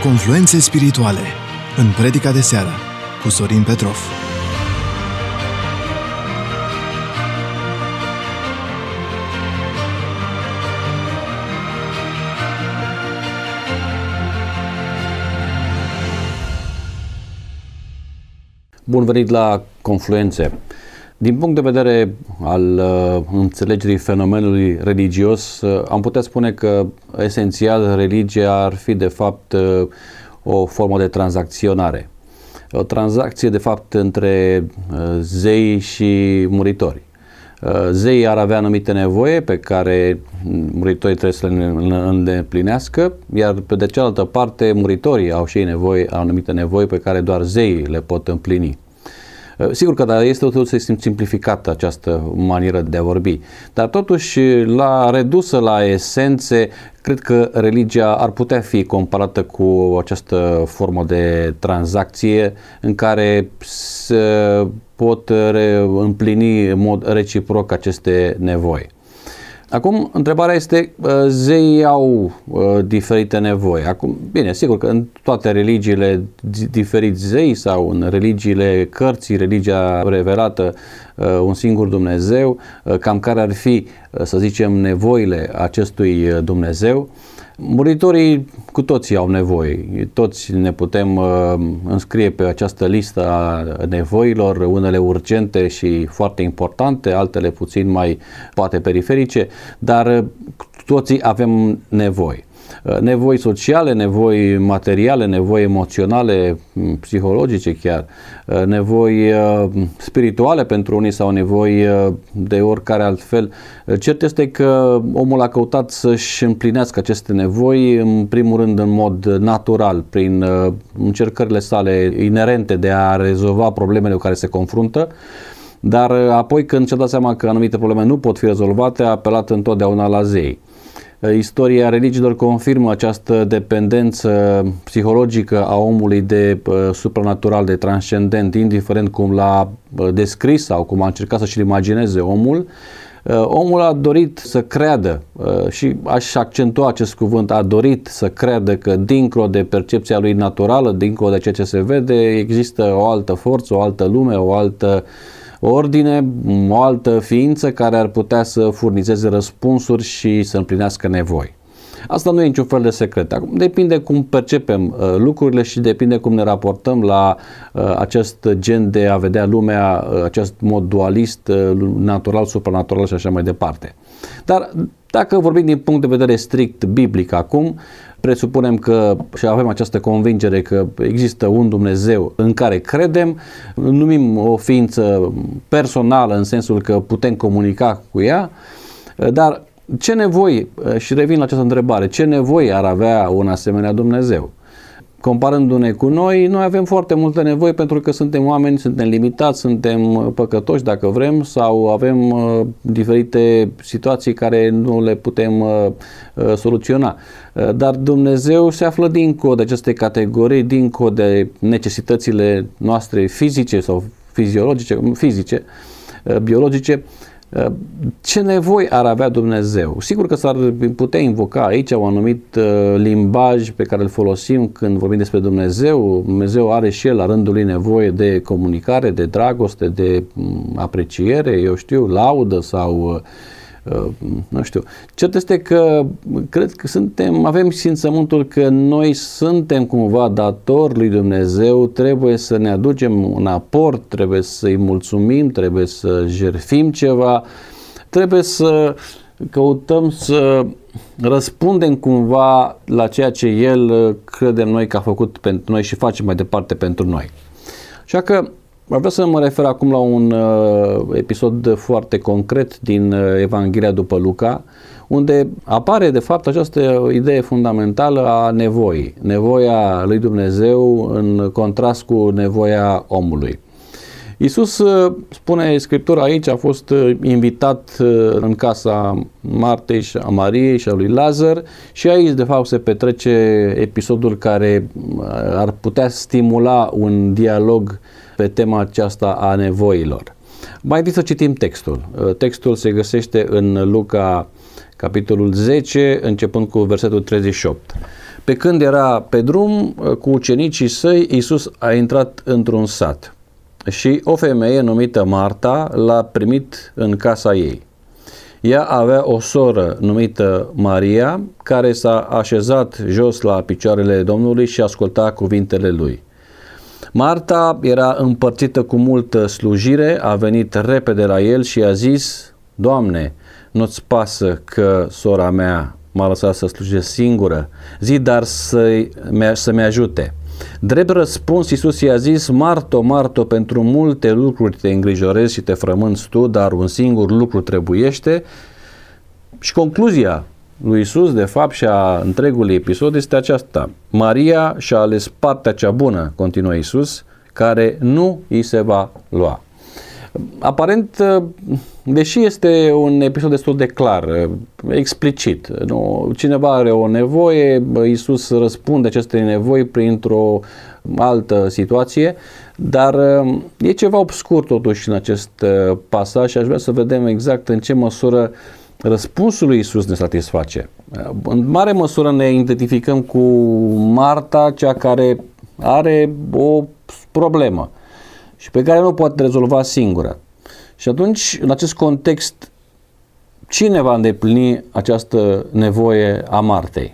Confluențe spirituale în predica de seară cu Sorin Petrov. Bun venit la Confluențe. Din punct de vedere al înțelegerii fenomenului religios, am putea spune că esențial religia ar fi de fapt o formă de tranzacționare. O tranzacție de fapt între zei și muritori. Zeii ar avea anumite nevoie pe care muritorii trebuie să le îndeplinească, iar pe de cealaltă parte muritorii au și ei anumite nevoi pe care doar zeii le pot împlini. Sigur că este totuși simplificată această manieră de a vorbi, dar totuși redusă la esențe, cred că religia ar putea fi comparată cu această formă de tranzacție în care se pot împlini în mod reciproc aceste nevoi. Acum, întrebarea este, zeii au diferite nevoi. Acum, bine, sigur că în toate religiile diferiți zei sau în religiile cărții, religia revelată, un singur Dumnezeu, cam care ar fi, să zicem, nevoile acestui Dumnezeu. Muritorii cu toții au nevoi, toți ne putem înscrie pe această listă a nevoilor, unele urgente și foarte importante, altele puțin mai poate periferice, dar toții avem nevoi. Nevoi sociale, nevoi materiale, nevoi emoționale, psihologice chiar, nevoi spirituale pentru unii sau nevoi de oricare altfel. Cert este că omul a căutat să-și împlinească aceste nevoi, în primul rând în mod natural, prin încercările sale inerente de a rezolva problemele cu care se confruntă, dar apoi când și-a dat seama că anumite probleme nu pot fi rezolvate, a apelat întotdeauna la zei. Istoria religiilor confirmă această dependență psihologică a omului de supranatural, de transcendent, indiferent cum l-a descris sau cum a încercat să-și imagineze omul. Omul a dorit să creadă și aș accentua acest cuvânt, a dorit să creadă că dincolo de percepția lui naturală, dincolo de ceea ce se vede, există o altă forță, o altă lume, o altă ordine, o altă ființă care ar putea să furnizeze răspunsuri și să împlinească nevoi. Asta nu e niciun fel de secret. Acum, depinde cum percepem lucrurile și depinde cum ne raportăm la acest gen de a vedea lumea, acest mod dualist, natural, supranatural și așa mai departe. Dar dacă vorbim din punct de vedere strict biblic acum, presupunem că și avem această convingere că există un Dumnezeu în care credem, numim o ființă personală în sensul că putem comunica cu ea, dar ce nevoi, și revin la această întrebare, ce nevoi ar avea un asemenea Dumnezeu? Comparându-ne cu noi avem foarte multe nevoi pentru că suntem oameni, suntem limitați, suntem păcătoși dacă vrem sau avem diferite situații care nu le putem soluționa. Dar Dumnezeu se află dincolo de aceste categorii, dincolo de necesitățile noastre fizice sau fizice, biologice. Ce nevoi ar avea Dumnezeu? Sigur că s-ar putea invoca aici un anumit limbaj pe care îl folosim când vorbim despre Dumnezeu. Dumnezeu are și El la rândul lui nevoie de comunicare, de dragoste, de apreciere, laudă sau nu știu. Cert este că cred că avem simțământul că noi suntem cumva datori lui Dumnezeu, trebuie să ne aducem un aport, trebuie să-i mulțumim, trebuie să jertfim ceva, trebuie să căutăm să răspundem cumva la ceea ce El credem noi că a făcut pentru noi și face mai departe pentru noi. Așa că vreau să mă refer acum la un episod foarte concret din Evanghelia după Luca, unde apare de fapt această idee fundamentală a nevoii, nevoia lui Dumnezeu în contrast cu nevoia omului. Iisus, spune Scriptura aici, a fost invitat în casa Martei și a Mariei și a lui Lazar și aici de fapt se petrece episodul care ar putea stimula un dialog pe tema aceasta a nevoilor. Mai întâi să citim textul. Textul se găsește în Luca, capitolul 10, începând cu versetul 38. Pe când era pe drum cu ucenicii săi, Iisus a intrat într-un sat și o femeie numită Marta l-a primit în casa ei. Ea avea o soră numită Maria, care s-a așezat jos la picioarele Domnului și asculta cuvintele lui. Marta era împărțită cu multă slujire, a venit repede la el și a zis: Doamne, nu-ți pasă că sora mea m-a lăsat să slujesc singură? Zi dar să-mi ajute. Drept răspuns, Iisus i-a zis: Marto, Marto, pentru multe lucruri te îngrijorezi și te frămânți tu, dar un singur lucru trebuiește. Și concluzia lui Iisus, de fapt, și a întregului episod este aceasta: Maria și-a ales partea cea bună, continuă Iisus, care nu îi se va lua. Aparent, deși este un episod destul de clar, explicit, nu? Cineva are o nevoie, Iisus răspunde acestei nevoi printr-o altă situație, dar e ceva obscur totuși în acest pasaj și aș vrea să vedem exact în ce măsură răspunsul lui Iisus ne satisface. În mare măsură ne identificăm cu Marta, cea care are o problemă și pe care nu o poate rezolva singură. Și atunci, în acest context, cine va îndeplini această nevoie a Martei?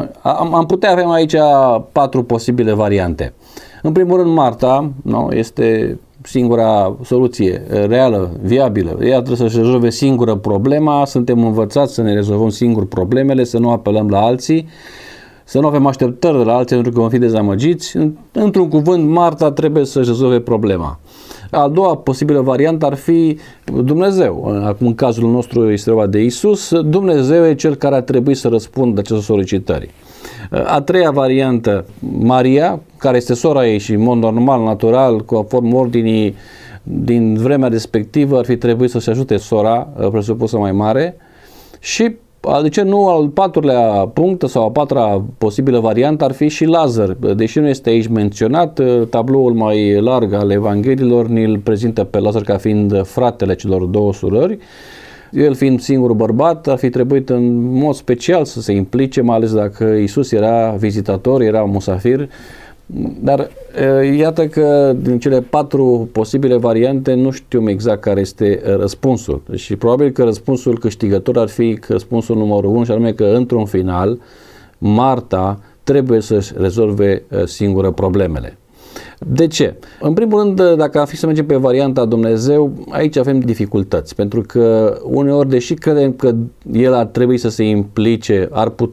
Am putea avea aici 4 posibile variante. În primul rând, Marta este singura soluție reală, viabilă. Ea trebuie să-și rezolve singură problema, suntem învățați să ne rezolvăm singur problemele, să nu apelăm la alții, să nu avem așteptări de la alții pentru că vom fi dezamăgiți. Într-un cuvânt, Marta trebuie să-și rezolve problema. A doua posibilă variantă ar fi Dumnezeu. Acum, în cazul nostru este vorba de Iisus. Dumnezeu e cel care ar trebui să răspundă acestor solicitări. A treia variantă, Maria, care este sora ei și în mod normal, natural, conform ordinii din vremea respectivă, ar fi trebuit să se ajute sora presupusă mai mare. Și de ce nu, al patrulea punct sau a patra posibilă variantă ar fi și Lazar. Deși nu este aici menționat, tabloul mai larg al Evangheliilor ne-l prezintă pe Lazar ca fiind fratele celor două surori. El fiind singur bărbat, ar fi trebuit în mod special să se implice, mai ales dacă Iisus era vizitator, era musafir. Dar iată că din cele 4 posibile variante nu știm exact care este răspunsul. Și probabil că răspunsul câștigător ar fi răspunsul numărul 1, și anume că într-un final Marta trebuie să-și rezolve singură problemele. De ce? În primul rând, dacă ar fi să mergem pe varianta Dumnezeu, aici avem dificultăți, pentru că uneori, deși credem că El ar trebui să se implice,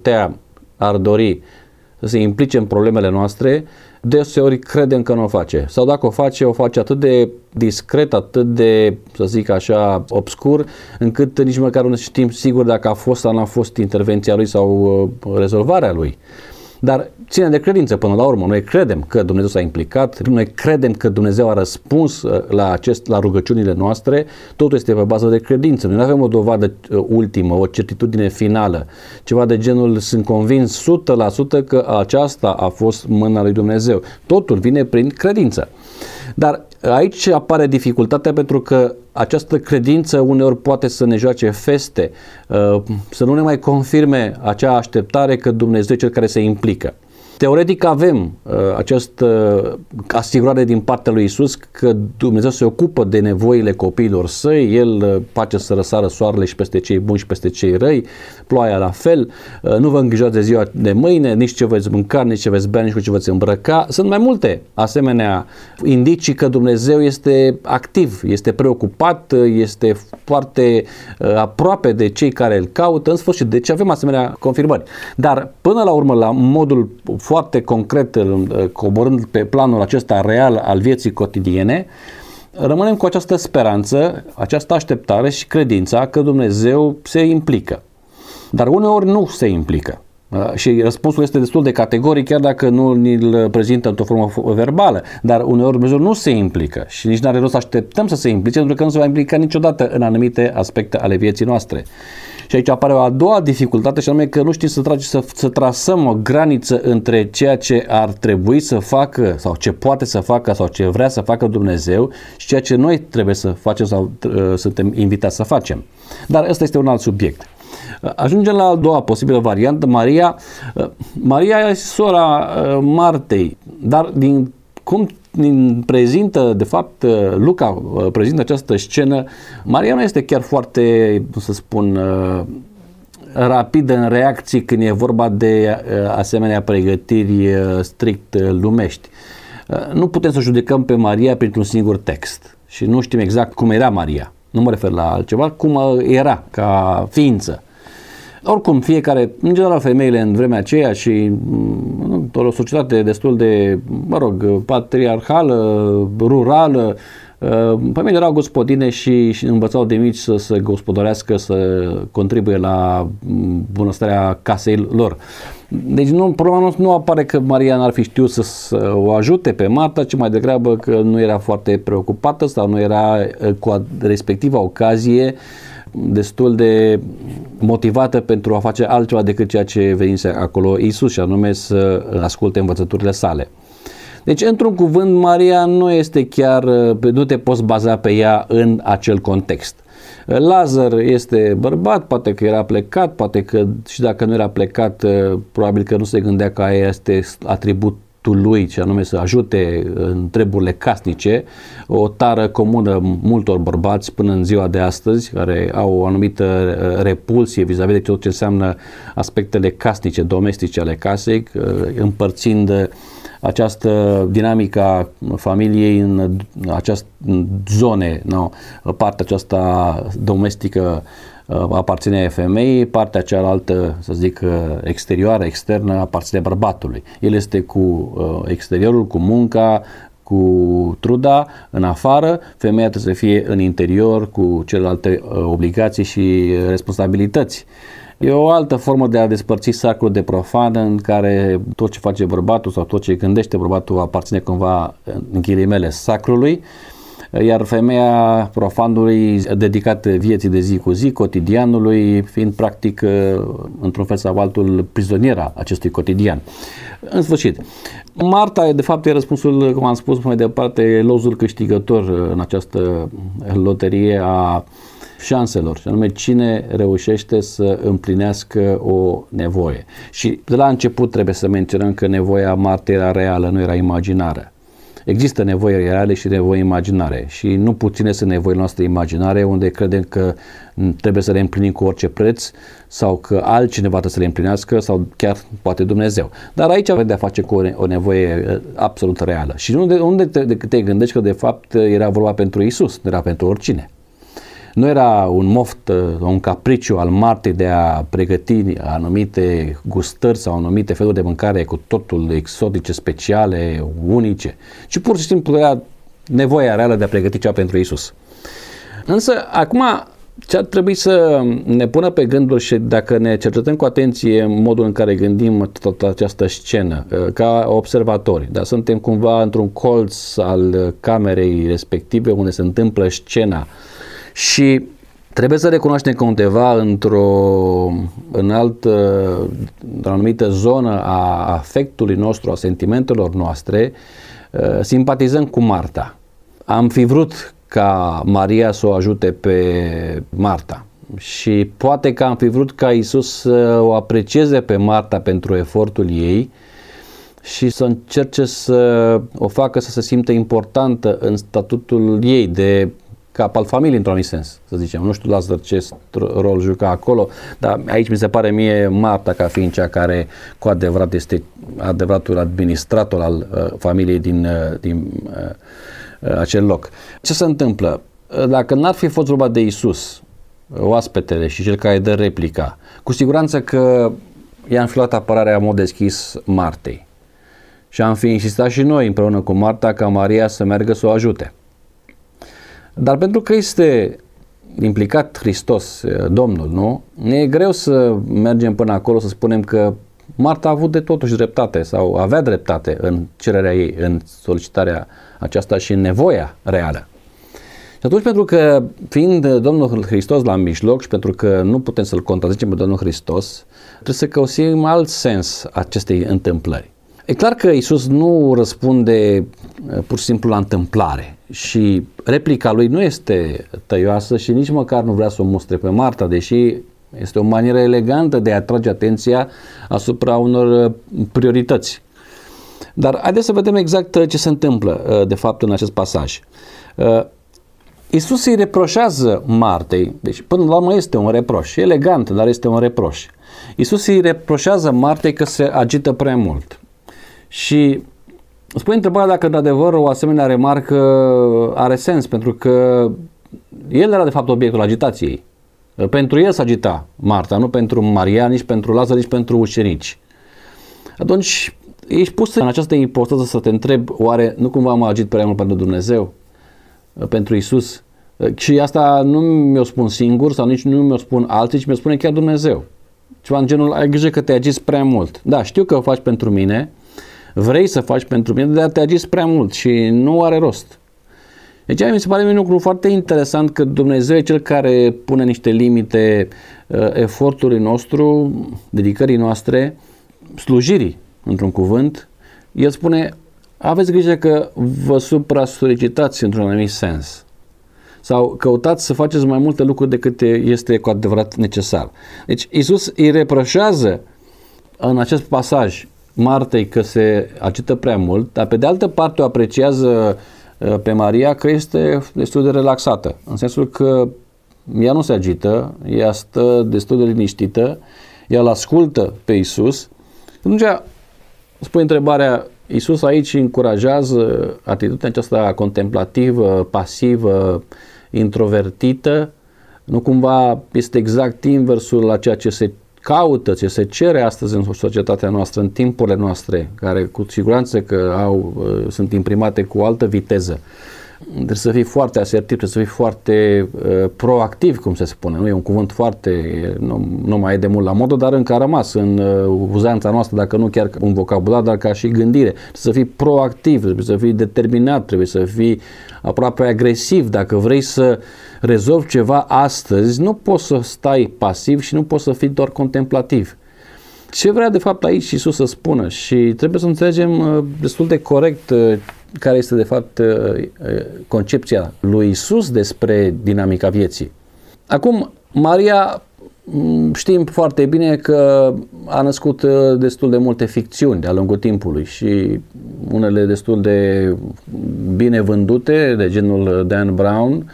ar dori să se implice în problemele noastre, deseori credem că nu o face. Sau dacă o face atât de discret, atât de, să zic așa, obscur, încât nici măcar nu știm sigur dacă a fost sau nu a fost intervenția Lui sau rezolvarea Lui. Dar ține de credință până la urmă. Noi credem că Dumnezeu s-a implicat, noi credem că Dumnezeu a răspuns la rugăciunile noastre, totul este pe bază de credință. Noi nu avem o dovadă ultimă, o certitudine finală, ceva de genul sunt convins 100% că aceasta a fost mâna lui Dumnezeu. Totul vine prin credință. Dar aici apare dificultatea, pentru că această credință uneori poate să ne joace feste, să nu ne mai confirme acea așteptare că Dumnezeu e cel care se implică. Teoretic avem această asigurare din partea lui Iisus că Dumnezeu se ocupă de nevoile copiilor săi, El face să răsară soarele și peste cei buni și peste cei răi, ploaia la fel, nu vă îngrijorați de ziua de mâine, nici ce veți mânca, nici ce veți bea, nici cu ce veți îmbrăca. Sunt mai multe asemenea indicii că Dumnezeu este activ, este preocupat, este foarte aproape de cei care îl caută, în sfârșit. Deci avem asemenea confirmări. Dar până la urmă, la modul foarte concret, coborând pe planul acesta real al vieții cotidiene, rămânem cu această speranță, această așteptare și credința că Dumnezeu se implică. Dar uneori nu se implică. Și răspunsul este destul de categoric, chiar dacă nu ni-l prezintă într-o formă verbală, dar uneori Dumnezeu nu se implică și nici nu are rost să așteptăm să se implice, pentru că nu se va implica niciodată în anumite aspecte ale vieții noastre. Și aici apare o a doua dificultate, și anume că nu știm să trasăm o graniță între ceea ce ar trebui să facă sau ce poate să facă sau ce vrea să facă Dumnezeu și ceea ce noi trebuie să facem sau suntem invitați să facem. Dar ăsta este un alt subiect. Ajungem la a doua posibilă variantă, Maria. Maria este sora Martei, dar din cum prezintă, de fapt, Luca prezintă această scenă, Maria nu este chiar foarte, cum să spun, rapidă în reacții când e vorba de asemenea pregătiri strict lumești. Nu putem să judecăm pe Maria printr-un singur text și nu știm exact cum era Maria. Nu mă refer la altceva, cum era ca ființă. Oricum, fiecare, în general femeile în vremea aceea și o societate destul de, patriarhală, rurală, femeile erau gospodine și învățau de mici să se gospodărească, să contribuie la bunăstarea casei lor. Deci problema nu apare că Maria n-ar fi știut să o ajute pe Marta, ci mai degrabă că nu era foarte preocupată sau nu era cu respectiva ocazie destul de motivată pentru a face altceva decât ceea ce venise acolo Iisus, și anume să asculte învățăturile sale. Deci, într-un cuvânt, Maria nu este chiar, nu te poți baza pe ea în acel context. Lazar este bărbat, poate că era plecat, poate că și dacă nu era plecat, probabil că nu se gândea că aia este atributul lui, și anume să ajute în treburile casnice, o tară comună multor bărbați până în ziua de astăzi, care au o anumită repulsie vis-a-vis de tot ce înseamnă aspectele casnice, domestice ale casei, împărțind această dinamica familiei în această zone, partea aceasta domestică aparține femeii, partea cealaltă, să zic, exterioară, externă, aparține bărbatului. El este cu exteriorul, cu munca, cu truda în afară, femeia trebuie să fie în interior cu celelalte obligații și responsabilități. E o altă formă de a despărți sacrul de profan, în care tot ce face bărbatul sau tot ce gândește bărbatul aparține cumva, în ghilimele, sacrului, iar femeia profanului dedicată vieții de zi cu zi, cotidianului, fiind practic într-un fel sau altul prizoniera acestui cotidian. În sfârșit, Marta, de fapt, e răspunsul, cum am spus mai departe, lozul câștigător în această loterie a șanselor, și anume cine reușește să împlinească o nevoie. Și de la început trebuie să menționăm că nevoia Martei era reală, nu era imaginară. Există nevoi reale și nevoi imaginare și nu puține sunt nevoile noastre imaginare, unde credem că trebuie să le împlinim cu orice preț sau că altcineva trebuie să le împlinească sau chiar poate Dumnezeu. Dar aici avem de a face cu o nevoie absolut reală. Și unde te gândești că de fapt era vorba pentru Iisus, nu era pentru oricine. Nu era un moft, un capriciu al Martei de a pregăti anumite gustări sau anumite feluri de mâncare cu totul exotice, speciale, unice, ci pur și simplu era nevoia reală de a pregăti ceva pentru Iisus. Însă, acum, ce ar trebui să ne pună pe gânduri și dacă ne cercetăm cu atenție modul în care gândim toată această scenă, ca observatori, dar suntem cumva într-un colț al camerei respective unde se întâmplă scena, și trebuie să recunoaștem că undeva într-o anumită zonă a afectului nostru, a sentimentelor noastre, simpatizăm cu Marta. Am fi vrut ca Maria să o ajute pe Marta și poate că am fi vrut ca Iisus să o aprecieze pe Marta pentru efortul ei și să încerce să o facă să se simtă importantă în statutul ei de cap al familiei, într-un anumit sens, să zicem. Nu știu, Lazar, ce rol juca acolo, dar aici mi se pare mie Marta ca fiind cea care cu adevărat este adevăratul administrator al familiei din acel loc. Ce se întâmplă? Dacă n-ar fi fost vorba de Iisus, oaspetele și cel care dă replica, cu siguranță că i-am fi luat apărarea în mod deschis Martei. Și am fi insistat și noi împreună cu Marta ca Maria să meargă să o ajute. Dar pentru că este implicat Hristos, Domnul, nu? Ne e greu să mergem până acolo să spunem că Marta a avut de totuși dreptate sau avea dreptate în cererea ei, în solicitarea aceasta și în nevoia reală. Și atunci, pentru că fiind Domnul Hristos la mijloc și pentru că nu putem să-L contrazicem pe Domnul Hristos, trebuie să căusim alt sens acestei întâmplări. E clar că Iisus nu răspunde pur și simplu la întâmplare și replica lui nu este tăioasă și nici măcar nu vrea să o mustre pe Marta, deși Este o manieră elegantă de a atrage atenția asupra unor priorități. Dar haideți să vedem exact ce se întâmplă, de fapt, în acest pasaj. Iisus îi reproșează Martei, deci până la urmă este un reproș, elegant, dar este un reproș. Iisus îi reproșează Martei că se agită prea mult. Și îți pui întrebarea dacă într-adevăr o asemenea remarcă are sens, pentru că el era de fapt obiectul agitației. Pentru el se agita Marta, nu pentru Maria, nici pentru Lazar, nici pentru ucenici. Atunci ești pus în această ipostază să te întrebi, oare nu cumva mă agit prea mult pentru Dumnezeu, pentru Iisus? Și asta nu mi-o spun singur sau nici nu mi-o spun alții, ci mi-o spune chiar Dumnezeu. Ceva în genul, ai grijă că te agiți prea mult. Da, știu că o faci pentru mine, vrei să faci pentru mine, dar te agiți prea mult și nu are rost. Deci mi se pare un lucru foarte interesant că Dumnezeu e Cel care pune niște limite efortului nostru, dedicării noastre, slujirii, într-un cuvânt. El spune, aveți grijă că vă supra-solicitați într-un anumit sens. Sau căutați să faceți mai multe lucruri decât este cu adevărat necesar. Deci Iisus îi reproșează în acest pasaj Martei că se agită prea mult, dar pe de altă parte o apreciază pe Maria că este destul de relaxată, în sensul că ea nu se agită, ea stă destul de liniștită, ea îl ascultă pe Iisus. Atunci spune întrebarea, Iisus aici încurajează atitudinea aceasta contemplativă, pasivă, introvertită, nu cumva este exact inversul la ceea ce se caută, ce se cere astăzi în societatea noastră, în timpurile noastre, care cu siguranță că sunt imprimate cu o altă viteză. Trebuie să fii foarte asertiv, trebuie să fii foarte proactiv, cum se spune. Nu e un cuvânt foarte, nu mai e de mult la modă, dar încă a rămas în uzanța noastră, dacă nu chiar un vocabular, dar ca și gândire. Trebuie să fii proactiv, trebuie să fii determinat, trebuie să fii aproape agresiv. Dacă vrei să rezolvi ceva astăzi, nu poți să stai pasiv și nu poți să fii doar contemplativ. Ce vrea de fapt aici Iisus să spună? Și trebuie să înțelegem destul de corect care este de fapt concepția lui Iisus despre dinamica vieții. Acum, Maria știm foarte bine că a născut destul de multe ficțiuni de-a lungul timpului și unele destul de bine vândute, de genul Dan Brown,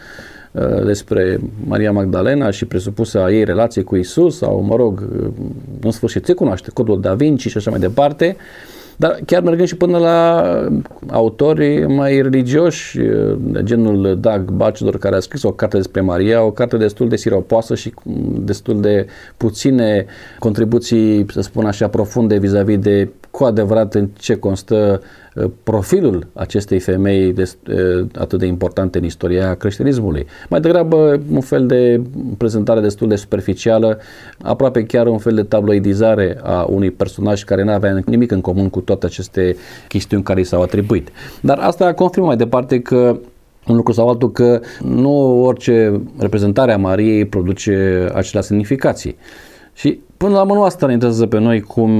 despre Maria Magdalena și presupusa ei relație cu Iisus sau, mă rog, în sfârșit se cunoaște Codul Da Vinci și așa mai departe, dar chiar mergând și până la autori mai religioși, de genul Doug Batchelor, care a scris o carte despre Maria, o carte destul de siropoasă și destul de puține contribuții, să spun așa, profunde vis-a-vis de cu adevărat în ce constă profilul acestei femei atât de importante în istoria creștinismului. Mai degrabă un fel de prezentare destul de superficială, aproape chiar un fel de tabloidizare a unui personaj care nu avea nimic în comun cu toate aceste chestiuni care i s-au atribuit. Dar asta confirmă mai departe că un lucru sau altul, că nu orice reprezentare a Mariei produce aceleași semnificații. Și până la urmă nu asta ne interesează pe noi cum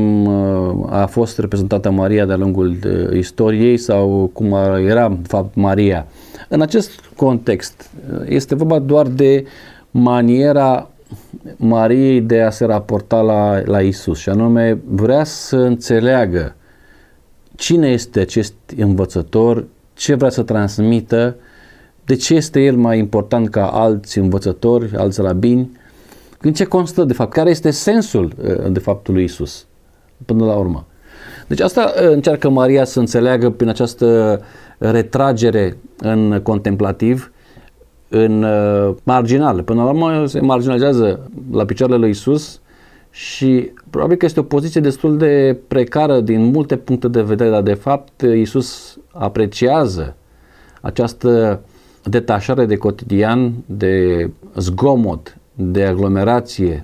a fost reprezentată Maria de-a lungul istoriei sau cum era de fapt Maria. În acest context este vorba doar de maniera Mariei de a se raporta la Iisus și anume vrea să înțeleagă cine este acest învățător, ce vrea să transmită, de ce este el mai important ca alți învățători, alți rabini, în ce constă de fapt, care este sensul de fapt lui Iisus până la urmă. Deci asta încearcă Maria să înțeleagă prin această retragere în contemplativ, în marginal. Până la urmă se marginalizează la picioarele lui Iisus și probabil că este o poziție destul de precară din multe puncte de vedere, dar de fapt Iisus apreciază această detașare de cotidian, de zgomot, de aglomerație,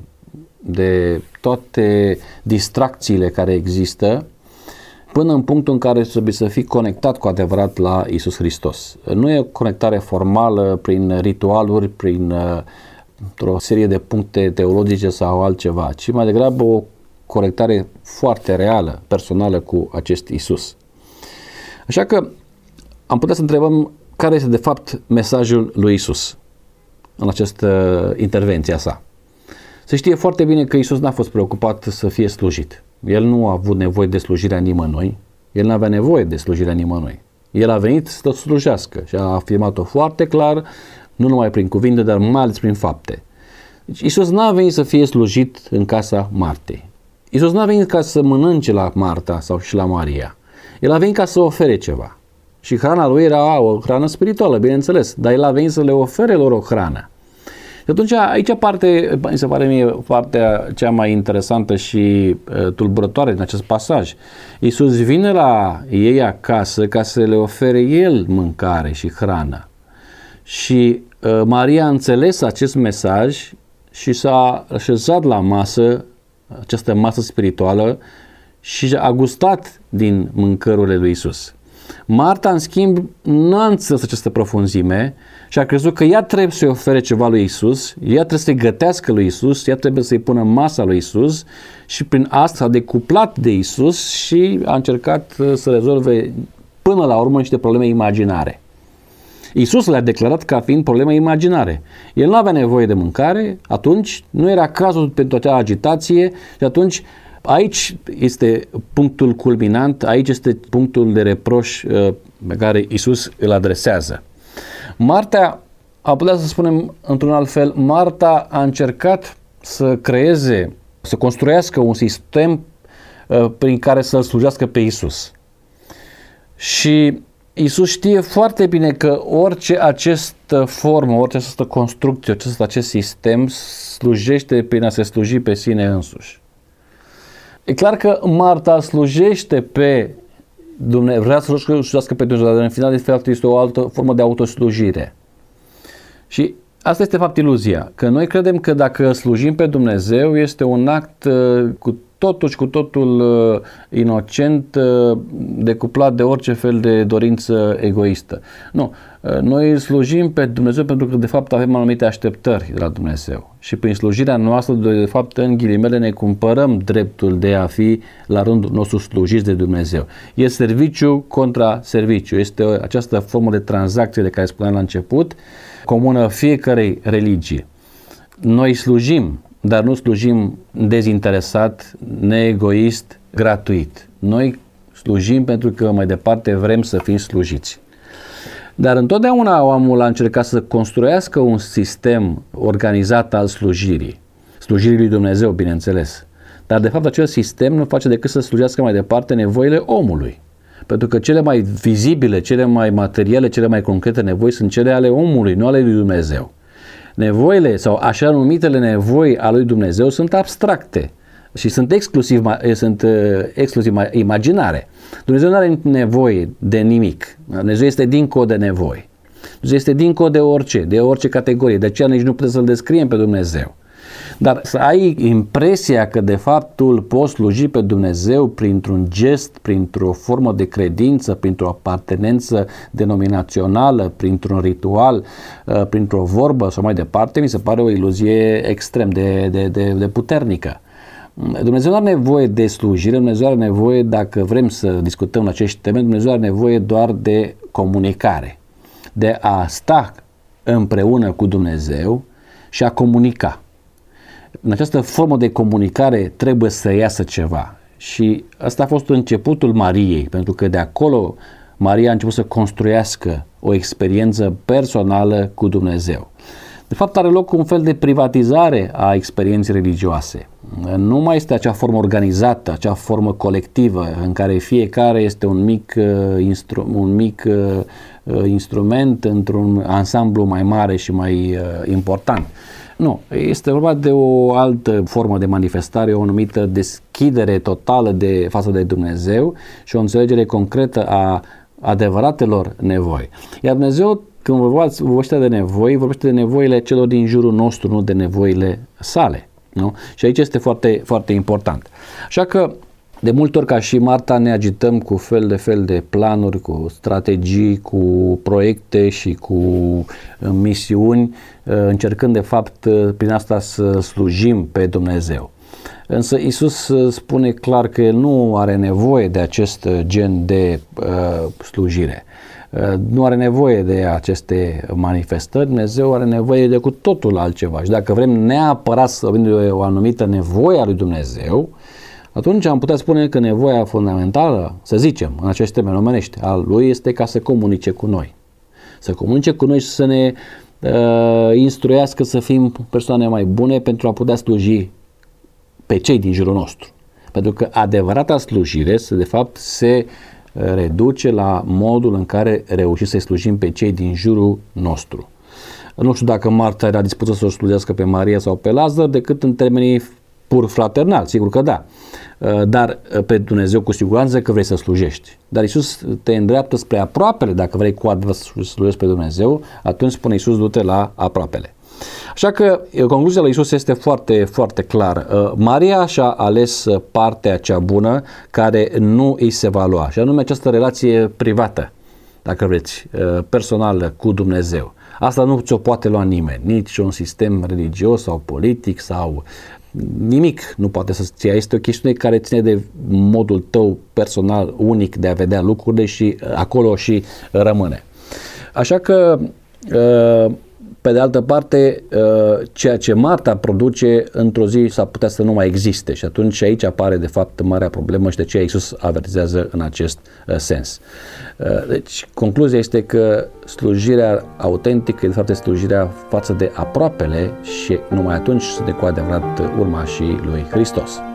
de toate distracțiile care există, până în punctul în care trebuie să fii conectat cu adevărat la Iisus Hristos. Nu e o conectare formală prin ritualuri, o serie de puncte teologice sau altceva, ci mai degrabă o conectare foarte reală, personală cu acest Iisus. Așa că am putea să întrebăm care este de fapt mesajul lui Iisus în această intervenție a sa. Se știe foarte bine că Iisus n-a fost preocupat să fie slujit. El nu a avut nevoie de slujirea nimănui, el n-avea nevoie de slujirea nimănui. El a venit să slujească și a afirmat-o foarte clar, nu numai prin cuvinte, dar mai ales prin fapte. Deci Iisus n-a venit să fie slujit în casa Martei. Iisus n-a venit ca să mănânce la Marta sau și la Maria. El a venit ca să ofere ceva. Și hrana lui era o hrană spirituală, bineînțeles, dar el a venit să le ofere lor o hrană. Și atunci aici mi se pare mie partea cea mai interesantă și tulburătoare din acest pasaj. Iisus vine la ei acasă ca să le ofere el mâncare și hrană. Și Maria a înțeles acest mesaj și s-a așezat la masă, această masă spirituală, și a gustat din mâncărurile lui Iisus. Marta, în schimb, nu a înțeles această profunzime și a crezut că ea trebuie să-i ofere ceva lui Iisus, ea trebuie să-i gătească lui Iisus, ea trebuie să-i pună masa lui Iisus și prin asta s-a decuplat de Iisus și a încercat să rezolve până la urmă niște probleme imaginare. Iisus le-a declarat ca fiind probleme imaginare. El nu avea nevoie de mâncare, atunci nu era cazul pentru acea agitație și atunci aici este punctul culminant, aici este punctul de reproș pe care Iisus îl adresează. Marta, a putea să spunem într-un alt fel, Marta a încercat să creeze, să construiască un sistem prin care să-L slujească pe Iisus. Și Iisus știe foarte bine că orice această formă, orice această construcție, acest sistem slujește prin a se sluji pe sine însuși. E clar că Marta slujește pe Dumnezeu, vrea să slujească pe Dumnezeu, dar în final de fapt este o altă formă de autoslujire. Și asta este de fapt iluzia, că noi credem că dacă slujim pe Dumnezeu este un act cu totul inocent, decuplat de orice fel de dorință egoistă. Nu, noi slujim pe Dumnezeu pentru că de fapt avem anumite așteptări de la Dumnezeu și prin slujirea noastră de fapt în ghilimele ne cumpărăm dreptul de a fi la rândul nostru slujiți de Dumnezeu. E serviciu contra serviciu, este această formă de tranzacție de care spuneam la început, comună fiecărei religii. Noi slujim, dar nu slujim dezinteresat, neegoist, gratuit. Noi slujim pentru că mai departe vrem să fim slujiți. Dar întotdeauna omul a încercat să construiască un sistem organizat al slujirii lui Dumnezeu, bineînțeles. Dar de fapt acel sistem nu face decât să slujească mai departe nevoile omului. Pentru că cele mai vizibile, cele mai materiale, cele mai concrete nevoi sunt cele ale omului, nu ale lui Dumnezeu. Nevoile sau așa numitele nevoi ale lui Dumnezeu sunt abstracte și sunt exclusiv imaginare. Dumnezeu nu are nevoie de nimic. Dumnezeu este dincolo de nevoi. Dumnezeu este dincolo de orice categorie. De aceea nici nu putem să-L descriem pe Dumnezeu. Dar să ai impresia că de fapt tu poți sluji pe Dumnezeu printr-un gest, printr-o formă de credință, printr-o apartenență denominațională, printr-un ritual, printr-o vorbă sau mai departe, mi se pare o iluzie extrem de puternică. Dumnezeu nu are nevoie de slujire, Dumnezeu are nevoie, dacă vrem să discutăm la acești teme, Dumnezeu are nevoie doar de comunicare, de a sta împreună cu Dumnezeu și a comunica. În această formă de comunicare trebuie să iasă ceva și asta a fost începutul Mariei, pentru că de acolo Maria a început să construiască o experiență personală cu Dumnezeu. De fapt are loc un fel de privatizare a experienței religioase. Nu mai este acea formă organizată, acea formă colectivă în care fiecare este un mic instrument într-un ansamblu mai mare și mai important. Nu, este vorba de o altă formă de manifestare, o anumită deschidere totală față de Dumnezeu și o înțelegere concretă a adevăratelor nevoi. Iar Dumnezeu, când vorbește de nevoi, vorbește de nevoile celor din jurul nostru, nu de nevoile sale. Nu? Și aici este foarte, foarte important. Așa că, de multe ori, ca și Marta, ne agităm cu fel de planuri, cu strategii, cu proiecte și cu misiuni, încercând de fapt prin asta să slujim pe Dumnezeu. Însă Iisus spune clar că El nu are nevoie de acest gen de slujire. nu are nevoie de aceste manifestări, Dumnezeu are nevoie de cu totul altceva. Și dacă vrem neapărat să avem o anumită nevoie a lui Dumnezeu, atunci am putea spune că nevoia fundamentală, să zicem, în aceste termeni omenești, al lui este ca să comunice cu noi. Să comunice cu noi și să ne instruiască să fim persoane mai bune pentru a putea sluji pe cei din jurul nostru. Pentru că adevărata slujire, de fapt, se reduce la modul în care reușim să-i slujim pe cei din jurul nostru. Nu știu dacă Marta era dispusă să o slujească pe Maria sau pe Lazar, decât în termenii pur fraternal, sigur că da. Dar pe Dumnezeu cu siguranță că vrei să slujești. Dar Iisus te îndreaptă spre aproapele, dacă vrei cu adevărat să slujești pe Dumnezeu, atunci spune Iisus, du-te la aproapele. Așa că concluzia lui Iisus este foarte, foarte clară. Maria și-a ales partea cea bună care nu îi se va lua, și anume această relație privată, dacă vreți, personală cu Dumnezeu. Asta nu ți-o poate lua nimeni, nici un sistem religios sau politic sau nimic nu poate să-ți ia. Este o chestiune care ține de modul tău personal unic de a vedea lucrurile și acolo și rămâne. Așa că pe de altă parte, ceea ce Marta produce într-o zi s-ar putea să nu mai existe și atunci aici apare de fapt marea problemă și de ce Iisus avertizează în acest sens. Deci concluzia este că slujirea autentică de fapt este slujirea față de aproapele și numai atunci suntem cu adevărat urmașii lui Hristos.